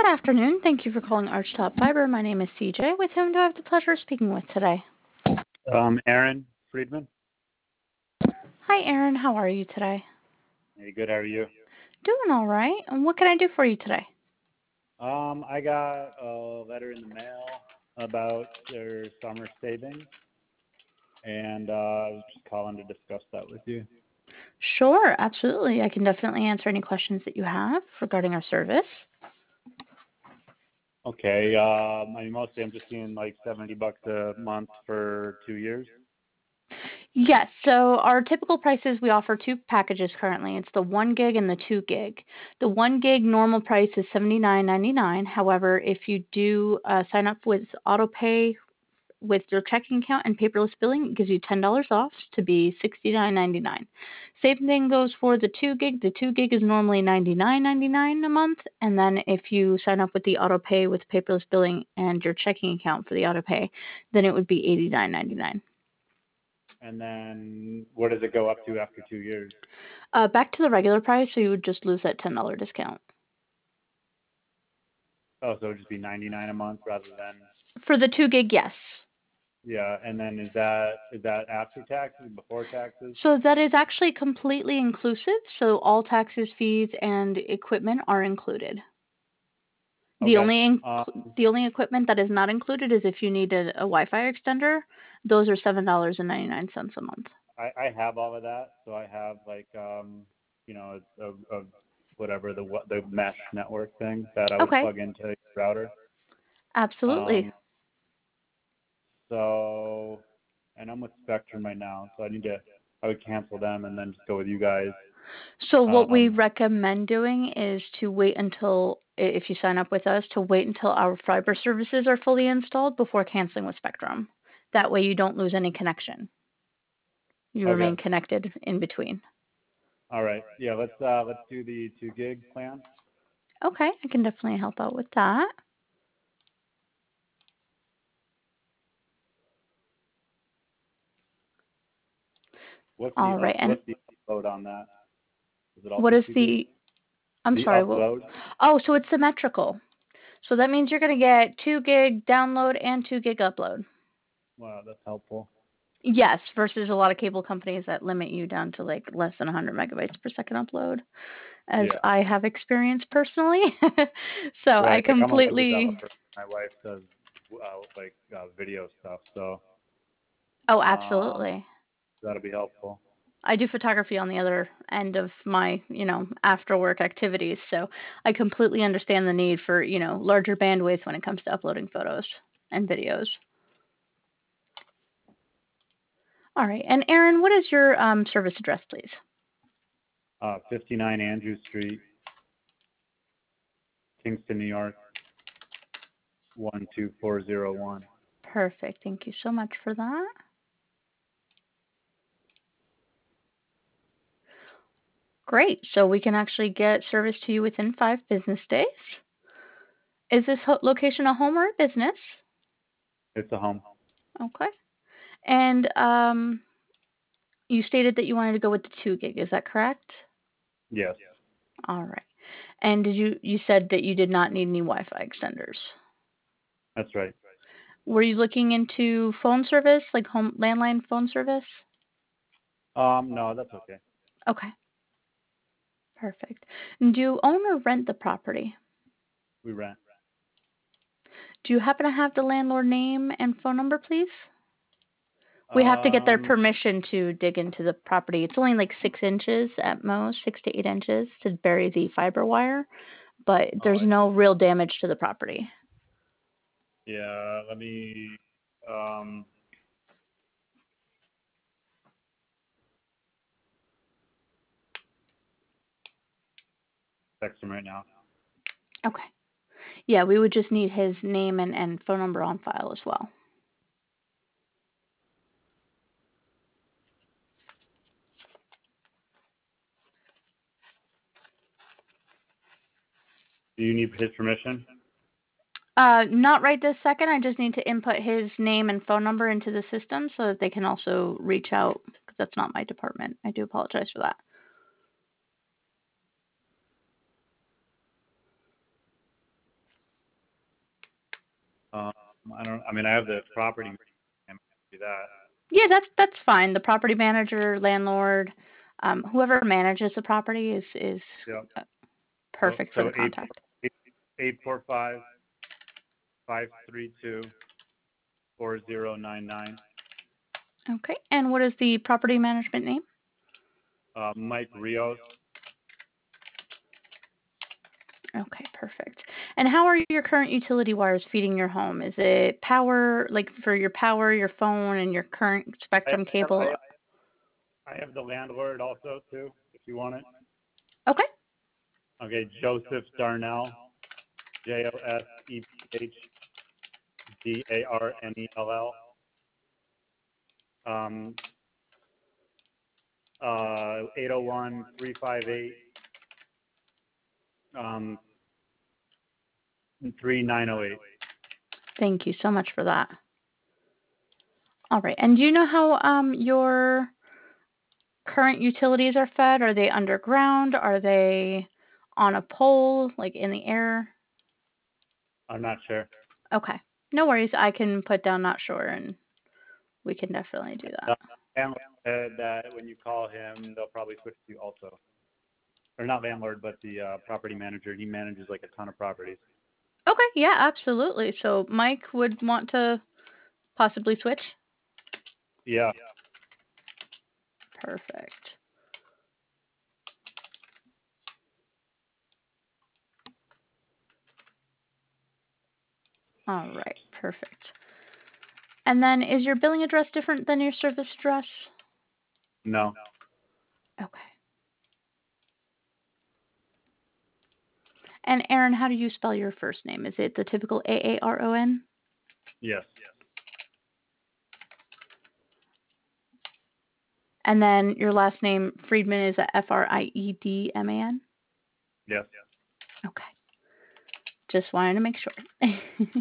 Good afternoon. Thank you for calling Archtop Fiber. My name is CJ. With whom do I have the pleasure of speaking with today? Aaron Friedman. Hi, Aaron. How are you today? Hey, good. How are you? Doing all right. And what can I do for you today? I got a letter in the mail about their summer savings, and I was just calling to discuss that with you. Sure, absolutely. I can definitely answer any questions that you have regarding our service. Okay. Mostly I'm just seeing like $70 a month for 2 years. Yes, so our typical prices, we offer two packages currently. It's the 1 gig and the 2 gig. The 1 gig normal price is $79.99. However, if you do sign up with AutoPay with your checking account and paperless billing, it gives you $10 off to be $69.99. Same thing goes for the 2 gig. The 2 gig is normally $99.99 a month, and then if you sign up with the AutoPay with paperless billing and your checking account for the AutoPay, then it would be $89.99. And then what does it go up to after 2 years? Back to the regular price, so you would just lose that $10 discount. Oh, so it would just be $99 a month rather than. For the 2 gig, yes. Yeah, and then is that after taxes, before taxes? So that is actually completely inclusive. So all taxes, fees, and equipment are included. The Okay. only equipment that is not included is if you need a Wi-Fi extender. Those are $7.99 a month. I have all of that, so I have like whatever the mesh network thing that I would Okay. plug into your router. Absolutely. And I'm with Spectrum right now, so I would cancel them and then just go with you guys. So what we recommend doing is to wait until, if you sign up with us, to wait until our fiber services are fully installed before canceling with Spectrum. That way you don't lose any connection. You remain connected in between. All right. Yeah, let's do the 2 gig plan. Okay, I can definitely help out with that. What's All right, and what's the upload on that? Is it what also is 2 gig? the, I'm The sorry, what? upload? Oh, so it's symmetrical. So that means you're going to get 2 gig download and 2 gig upload. Wow, that's helpful. Yes, versus a lot of cable companies that limit you down to like less than 100 megabytes per second upload, as I have experienced personally. So Right. I Like I'm a web completely. developer. My wife does video stuff, so Oh, absolutely. that'll be helpful. I do photography on the other end of my, after work activities. So I completely understand the need for, larger bandwidth when it comes to uploading photos and videos. All right. And Aaron, what is your service address, please? 59 Andrew Street, Kingston, New York, 12401. Perfect. Thank you so much for that. Great. So we can actually get service to you within 5 business days. Is this location a home or a business? It's a home. Okay. And you stated that you wanted to go with the 2 gig. Is that correct? Yes. All right. And you said that you did not need any Wi-Fi extenders? That's right. Were you looking into phone service, like home landline phone service? No, that's okay. Okay. Perfect. And do you own or rent the property? We rent. Do you happen to have the landlord name and phone number, please? We have to get their permission to dig into the property. It's only like 6 inches at most, 6 to 8 inches to bury the fiber wire, but there's no real damage to the property. Yeah, let me text him right now. Okay. Yeah, we would just need his name and phone number on file as well. Do you need his permission? Not right this second. I just need to input his name and phone number into the system so that they can also reach out, because that's not my department. I do apologize for that. Um, I have the property. I can do that. Yeah, that's fine. The property manager, landlord, whoever manages the property is Yep. uh, So perfect for so the contact. 845-532-4099. Okay. And what is the property management name? Mike Rios. Okay, perfect. And how are your current utility wires feeding your home? Is it power, like for your power, your phone, and your current I Spectrum have, cable? I have the landlord also too, if you want it. Okay. Okay, Joseph Darnell, JOSEPHDARNELL. 801-358 3908. Thank you so much for that. All right. And do you know how your current utilities are fed? Are they underground? Are they on a pole, like in the air? I'm not sure. Okay. No worries. I can put down not sure and we can definitely do that. The landlord said that when you call him, they'll probably switch to you also. Or not landlord, but the property manager. He manages like a ton of properties. Okay, yeah, absolutely. So Mike would want to possibly switch? Yeah. Perfect. All right, perfect. And then is your billing address different than your service address? No. Okay. And Aaron, how do you spell your first name? Is it the typical Aaron? Yes. And then your last name, Friedman, is a Friedman? Yes. Okay. Just wanted to make sure.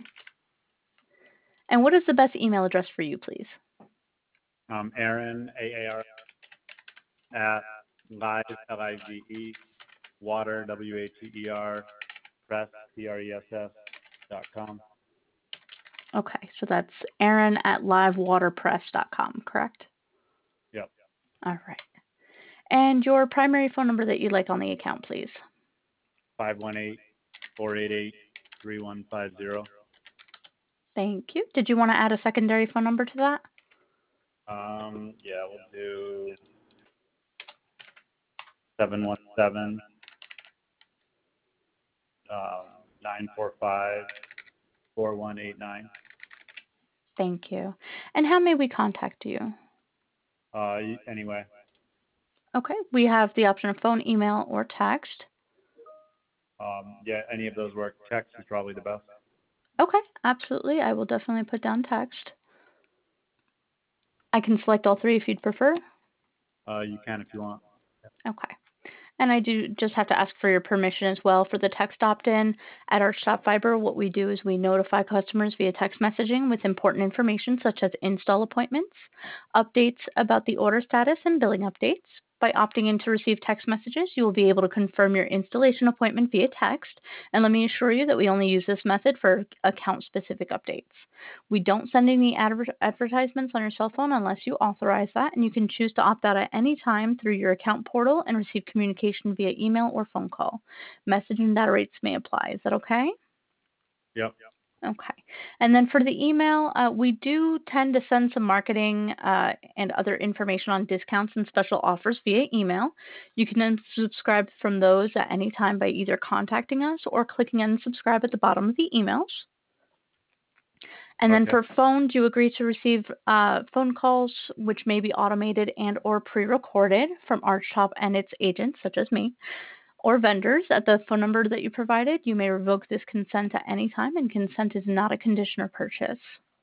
And what is the best email address for you, please? Aaron, AAR, at live, LIVE, water, WATER, press, PRESS.com. Okay, so that's Aaron at livewaterpress.com, correct? Yep. All right. And your primary phone number that you'd like on the account, please. 518-488-3150. Thank you. Did you want to add a secondary phone number to that? Yeah, we'll do 717 945 4189. Thank you. And how may we contact you? Anyway, Okay, we have the option of phone, email, or text. yeah, any of those work. Text is probably the best. Okay, absolutely. I will definitely put down text. I can select all three if you'd prefer. You can if you want. Okay. And I do just have to ask for your permission as well for the text opt-in. At Archstop Fiber, what we do is we notify customers via text messaging with important information such as install appointments, updates about the order status, and billing updates. By opting in to receive text messages, you will be able to confirm your installation appointment via text. And let me assure you that we only use this method for account-specific updates. We don't send any advertisements on your cell phone unless you authorize that, and you can choose to opt out at any time through your account portal and receive communication via email or phone call. Message and data rates may apply. Is that okay? Yep. Okay. And then for the email, we do tend to send some marketing and other information on discounts and special offers via email. You can then subscribe from those at any time by either contacting us or clicking unsubscribe at the bottom of the emails. And then Okay. for phone, do you agree to receive phone calls which may be automated and or pre-recorded from Archstop and its agents, such as me, or vendors at the phone number that you provided? You may revoke this consent at any time, and consent is not a condition or purchase.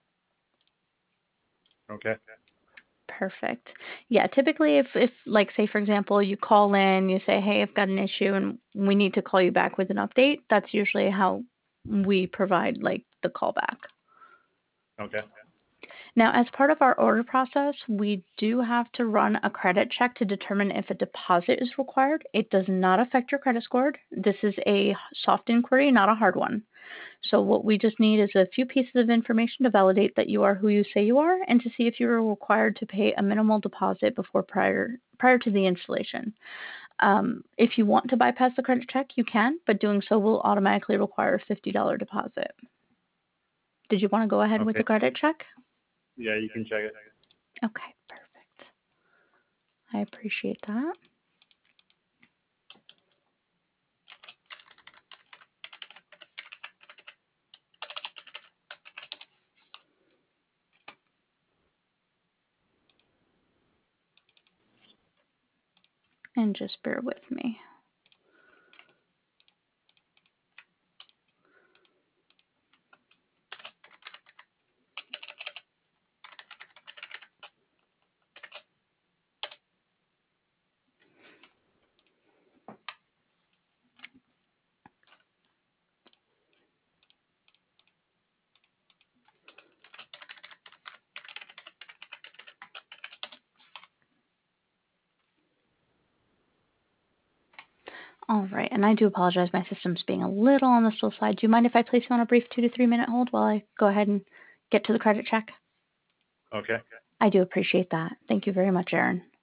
Okay. Perfect. Yeah, typically if like say for example you call in, you say, "Hey, I've got an issue and we need to call you back with an update." That's usually how we provide like the callback. Okay. Now, as part of our order process, we do have to run a credit check to determine if a deposit is required. It does not affect your credit score. This is a soft inquiry, not a hard one. So what we just need is a few pieces of information to validate that you are who you say you are and to see if you are required to pay a minimal deposit before prior to the installation. If you want to bypass the credit check, you can, but doing so will automatically require a $50 deposit. Did you want to go ahead with Okay. the credit check? Yeah, you can check it. Okay, perfect. I appreciate that. And just bear with me. All right, and I do apologize. My system's being a little on the slow side. Do you mind if I place you on a brief 2 to 3 minute hold while I go ahead and get to the credit check? Okay. I do appreciate that. Thank you very much, Aaron.